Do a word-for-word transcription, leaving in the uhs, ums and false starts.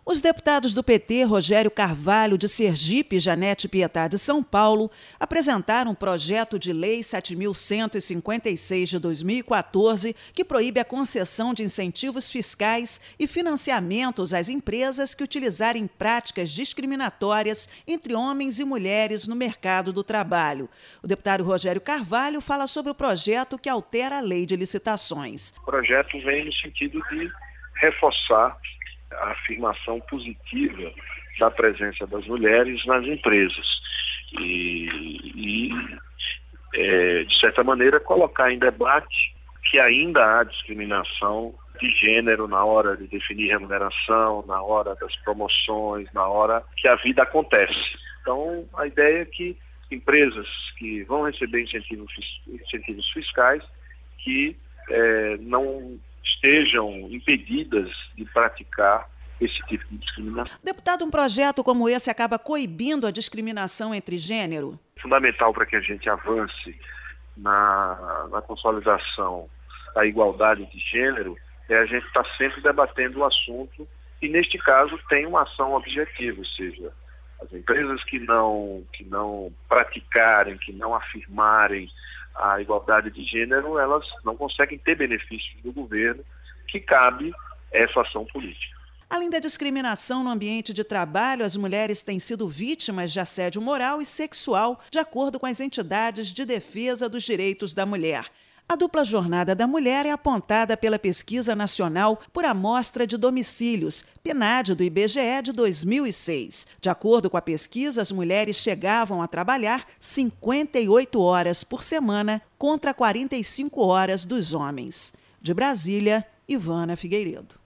Os deputados do P T, Rogério Carvalho, de Sergipe, e Janete Pietá, de São Paulo, apresentaram um projeto de lei sete mil cento e cinquenta e seis de dois mil e quatorze, que proíbe a concessão de incentivos fiscais e financiamentos às empresas que utilizarem práticas discriminatórias entre homens e mulheres no mercado do trabalho. O deputado Rogério Carvalho fala sobre o projeto que altera a lei de licitações. O projeto vem no sentido de reforçar a afirmação positiva da presença das mulheres nas empresas e, e é, de certa maneira, colocar em debate que ainda há discriminação de gênero na hora de definir remuneração, na hora das promoções, na hora que a vida acontece. Então, a ideia é que empresas que vão receber incentivos, incentivos fiscais que é, não estejam impedidas de praticar esse tipo de discriminação. Deputado, um projeto como esse acaba coibindo a discriminação entre gênero? Fundamental para que a gente avance na, na consolidação da igualdade de gênero é a gente estar sempre debatendo o assunto e, neste caso, tem uma ação objetiva, ou seja, as empresas que não, que não praticarem, que não afirmarem a igualdade de gênero, elas não conseguem ter benefícios do governo, que cabe essa ação política. Além da discriminação no ambiente de trabalho, as mulheres têm sido vítimas de assédio moral e sexual, de acordo com as entidades de defesa dos direitos da mulher. A dupla jornada da mulher é apontada pela Pesquisa Nacional por Amostra de Domicílios, PNAD do I B G E de dois mil e seis. De acordo com a pesquisa, as mulheres chegavam a trabalhar cinquenta e oito horas por semana contra quarenta e cinco horas dos homens. De Brasília, Ivana Figueiredo.